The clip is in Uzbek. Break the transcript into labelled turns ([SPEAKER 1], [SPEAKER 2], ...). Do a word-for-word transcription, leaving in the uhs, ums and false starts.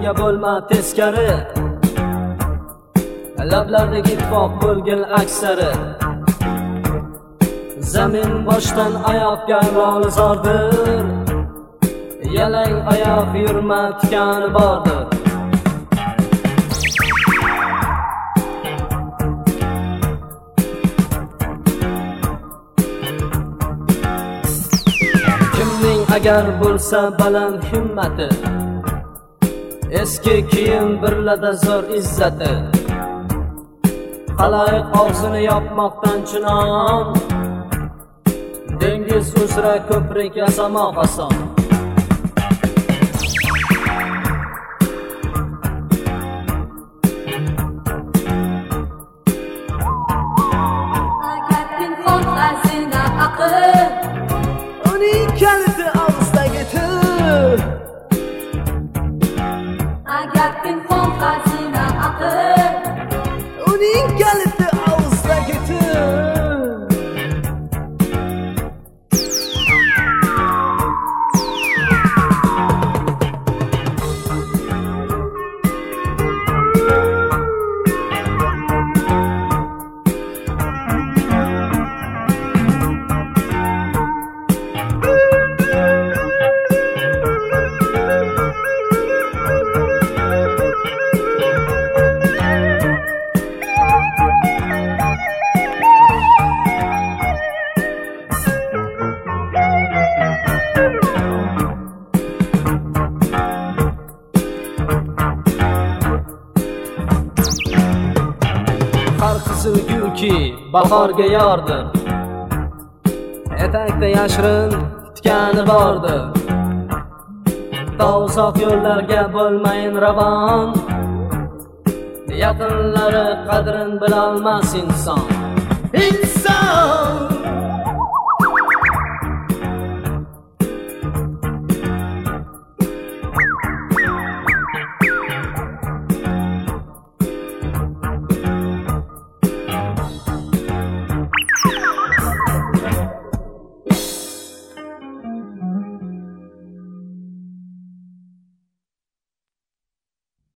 [SPEAKER 1] menga bo'lma teskari, lablardagi ittifoq bo'lgil aksari. Zamin boshdan oyoqqa lolzordir, yalang oyoq yurma tikani bordir. Kimning agar bo'lsa baland himmati, eski kiyim birlada zo'r izzati, xaloyiq og'zini yopmoqdan chinon, dengiz uzra ko'prik yasamoq oson. Uning kaliti og'zizdagi til.
[SPEAKER 2] Agar pinhon xazina aql,
[SPEAKER 1] Uning kaliti og'zizdagi til. Har qizil gulki bahorga yordir, etakda yashirin tikani bordir. To uzoq yo'llarga bo'lmayin ravon, yaqinlari qadrin bilolmas inson. Inson